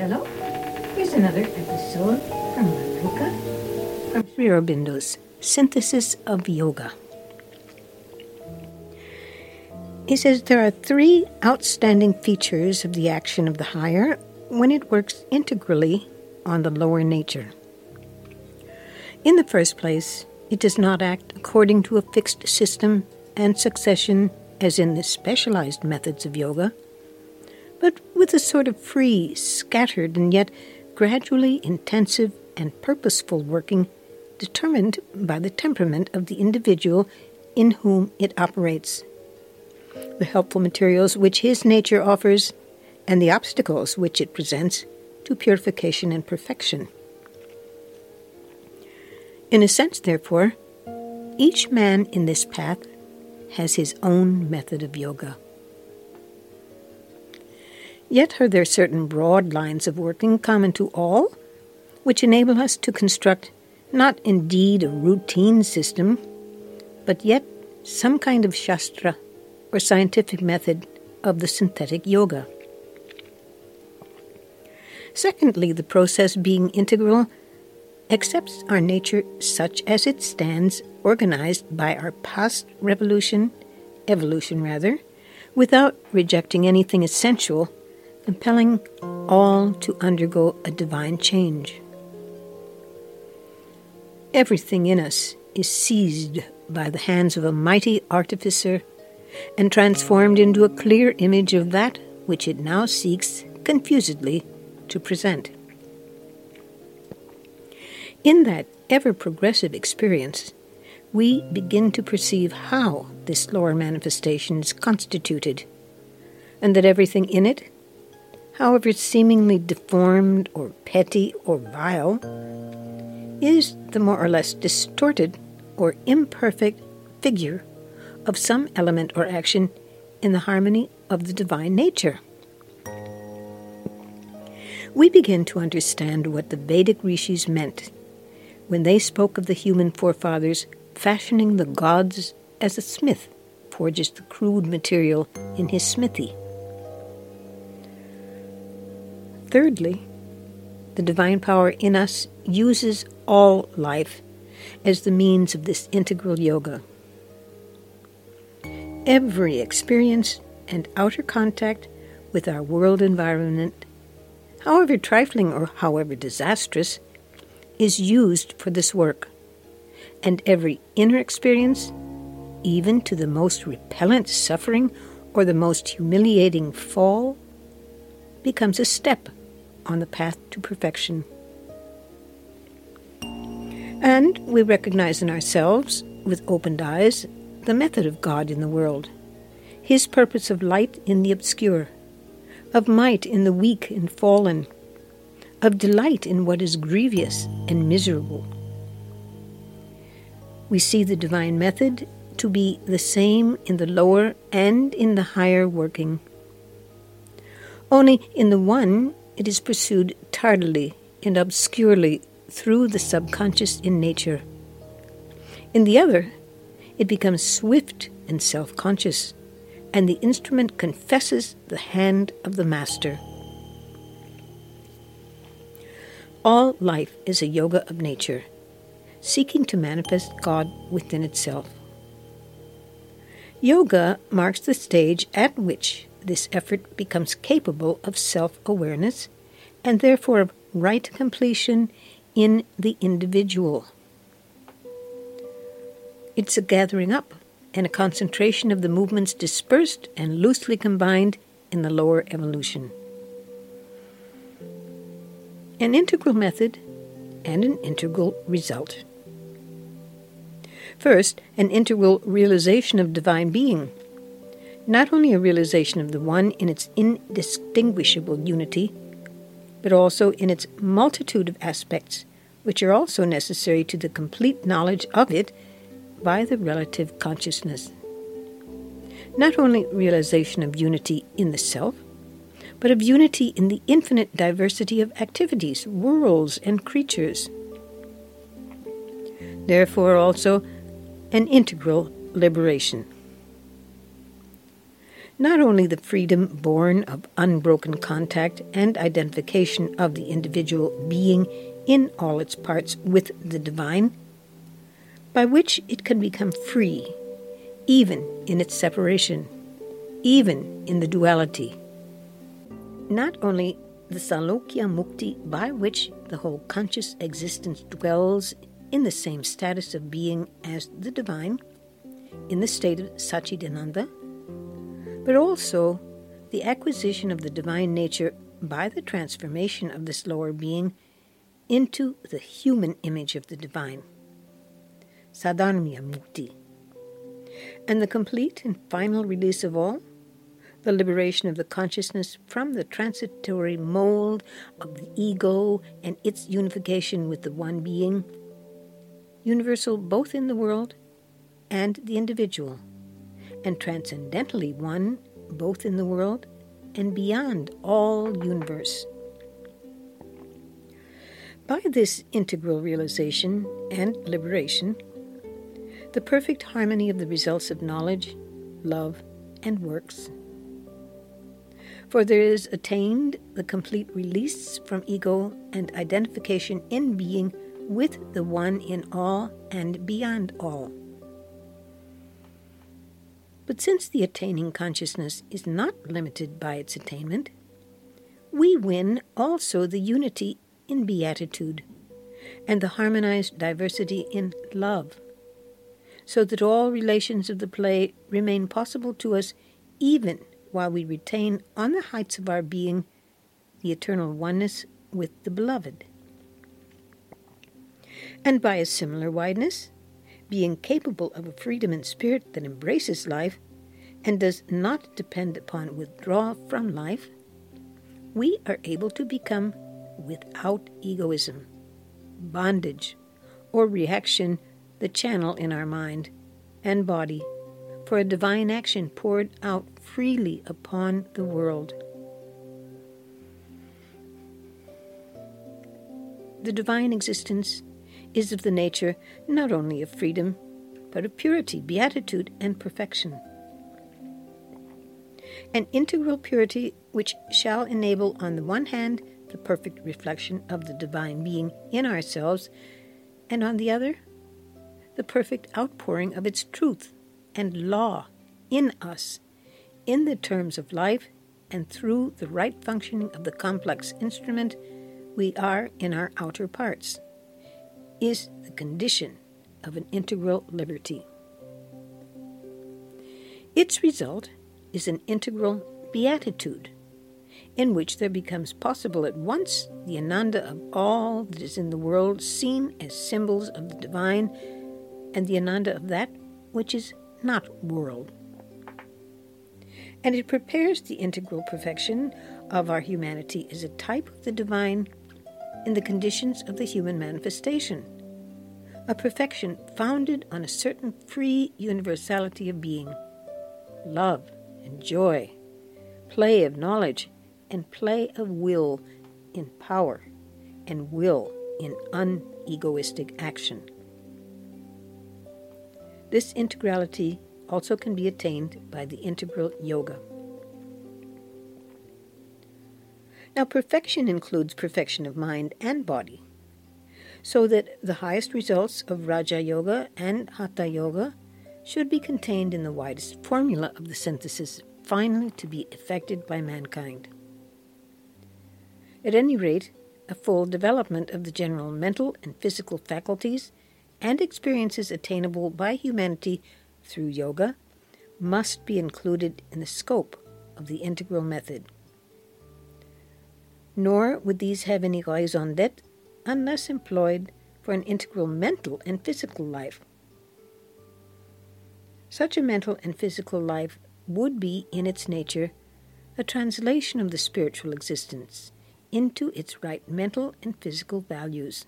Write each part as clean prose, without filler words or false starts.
Hello, here's another episode from Manuka from Sri Aurobindo's Synthesis of Yoga. He says there are three outstanding features of the action of the higher when it works integrally on the lower nature. In the first place, it does not act according to a fixed system and succession as in the specialized methods of yoga, but with a sort of free, scattered, and yet gradually intensive and purposeful working determined by the temperament of the individual in whom it operates, the helpful materials which his nature offers, and the obstacles which it presents to purification and perfection. In a sense, therefore, each man in this path has his own method of yoga. Yet are there certain broad lines of working common to all, which enable us to construct not indeed a routine system, but yet some kind of shastra or scientific method of the synthetic yoga. Secondly, the process being integral accepts our nature such as it stands, organized by our past evolution, without rejecting anything essential, compelling all to undergo a divine change. Everything in us is seized by the hands of a mighty artificer and transformed into a clear image of that which it now seeks confusedly to present. In that ever-progressive experience, we begin to perceive how this lower manifestation is constituted, and that everything in it, however seemingly deformed or petty or vile, is the more or less distorted or imperfect figure of some element or action in the harmony of the divine nature. We begin to understand what the Vedic rishis meant when they spoke of the human forefathers fashioning the gods as a smith forges the crude material in his smithy. Thirdly, the divine power in us uses all life as the means of this integral yoga. Every experience and outer contact with our world environment, however trifling or however disastrous, is used for this work, and every inner experience, even to the most repellent suffering or the most humiliating fall, becomes a step on the path to perfection. And we recognize in ourselves, with opened eyes, the method of God in the world, His purpose of light in the obscure, of might in the weak and fallen, of delight in what is grievous and miserable. We see the divine method to be the same in the lower and in the higher working. Only in the one it is pursued tardily and obscurely through the subconscious in nature. In the other, it becomes swift and self-conscious, and the instrument confesses the hand of the master. All life is a yoga of nature, seeking to manifest God within itself. Yoga marks the stage at which this effort becomes capable of self-awareness and therefore of right completion in the individual. It's a gathering up and a concentration of the movements dispersed and loosely combined in the lower evolution. An integral method and an integral result. First, an integral realization of divine being, not only a realization of the one in its indistinguishable unity, but also in its multitude of aspects, which are also necessary to the complete knowledge of it by the relative consciousness. Not only realization of unity in the self, but of unity in the infinite diversity of activities, worlds, and creatures. Therefore also an integral liberation. Not only the freedom born of unbroken contact and identification of the individual being in all its parts with the divine, by which it can become free, even in its separation, even in the duality. Not only the Salokya Mukti, by which the whole conscious existence dwells in the same status of being as the divine, in the state of Satchidananda, but also the acquisition of the divine nature by the transformation of this lower being into the human image of the divine, Sadharmya Mukti, and the complete and final release of all, the liberation of the consciousness from the transitory mold of the ego and its unification with the one being, universal both in the world and the individual, and transcendentally one both in the world and beyond all universe. By this integral realization and liberation, the perfect harmony of the results of knowledge, love, and works. For there is attained the complete release from ego and identification in being with the one in all and beyond all. But since the attaining consciousness is not limited by its attainment, we win also the unity in beatitude and the harmonized diversity in love, so that all relations of the play remain possible to us even while we retain on the heights of our being the eternal oneness with the beloved. And by a similar wideness, being capable of a freedom in spirit that embraces life and does not depend upon withdrawal from life, we are able to become without egoism, bondage, or reaction the channel in our mind and body for a divine action poured out freely upon the world. The divine existence is of the nature not only of freedom, but of purity, beatitude, and perfection. An integral purity which shall enable, on the one hand, the perfect reflection of the divine being in ourselves, and on the other, the perfect outpouring of its truth and law in us, in the terms of life and through the right functioning of the complex instrument we are in our outer parts, is the condition of an integral liberty. Its result is an integral beatitude, in which there becomes possible at once the Ananda of all that is in the world seen as symbols of the divine, and the Ananda of that which is not world. And it prepares the integral perfection of our humanity as a type of the divine in the conditions of the human manifestation, a perfection founded on a certain free universality of being, love and joy, play of knowledge and play of will in power, and will in unegoistic action. This integrality also can be attained by the integral yoga. Now, perfection includes perfection of mind and body, so that the highest results of Raja Yoga and Hatha Yoga should be contained in the widest formula of the synthesis finally to be effected by mankind. At any rate, a full development of the general mental and physical faculties and experiences attainable by humanity through yoga must be included in the scope of the integral method. Nor would these have any raison d'être unless employed for an integral mental and physical life. Such a mental and physical life would be, in its nature, a translation of the spiritual existence into its right mental and physical values.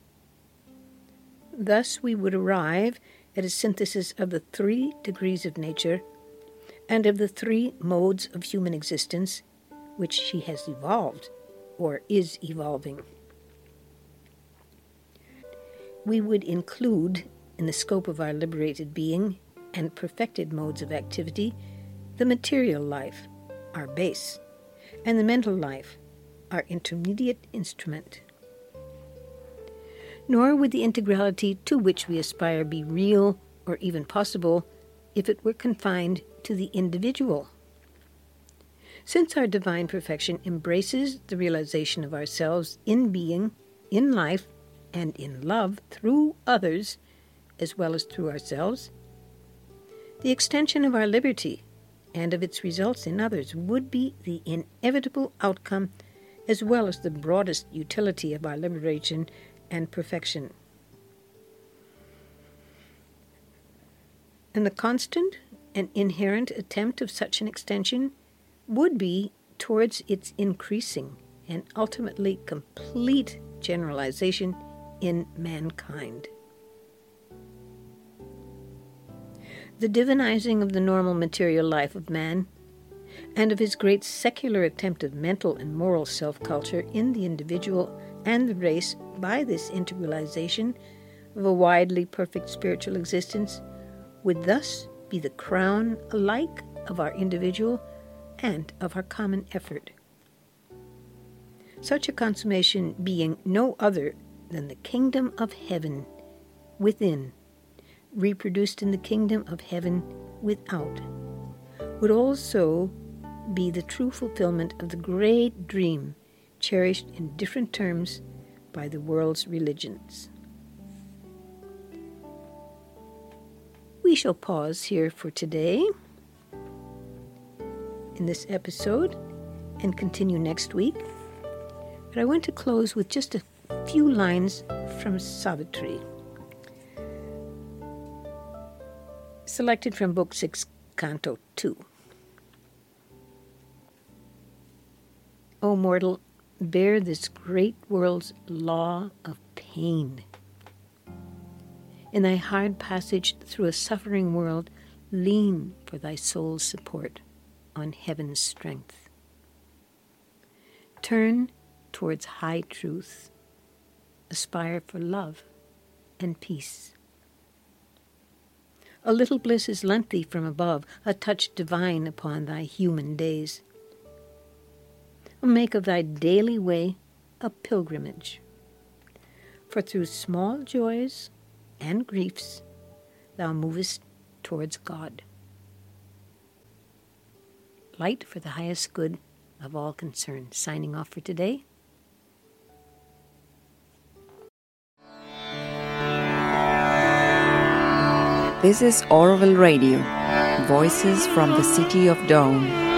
Thus we would arrive at a synthesis of the 3 degrees of nature and of the 3 modes of human existence which she has evolved or is evolving. We would include in the scope of our liberated being and perfected modes of activity the material life, our base, and the mental life, our intermediate instrument. Nor would the integrality to which we aspire be real or even possible if it were confined to the individual. Since our divine perfection embraces the realization of ourselves in being, in life, and in love through others as well as through ourselves, the extension of our liberty and of its results in others would be the inevitable outcome as well as the broadest utility of our liberation and perfection. And the constant and inherent attempt of such an extension would be towards its increasing and ultimately complete generalization in mankind. The divinizing of the normal material life of man and of his great secular attempt of mental and moral self-culture in the individual and the race by this integralization of a widely perfect spiritual existence would thus be the crown alike of our individual and of our common effort. Such a consummation being no other than the kingdom of heaven within, reproduced in the kingdom of heaven without, would also be the true fulfillment of the great dream cherished in different terms by the world's religions. We shall pause here for today in this episode and continue next week. But I want to close with just a few lines from Savitri, selected from Book 6, Canto 2. O mortal, bear this great world's law of pain. In thy hard passage through a suffering world, lean for thy soul's support on heaven's strength. Turn towards high truth. Aspire for love and peace. A little bliss is lent thee from above, a touch divine upon thy human days. Make of thy daily way a pilgrimage. For through small joys and griefs thou movest towards God. Light for the highest good of all concerned. Signing off for today. This is Orville Radio, Voices from the City of Dawn.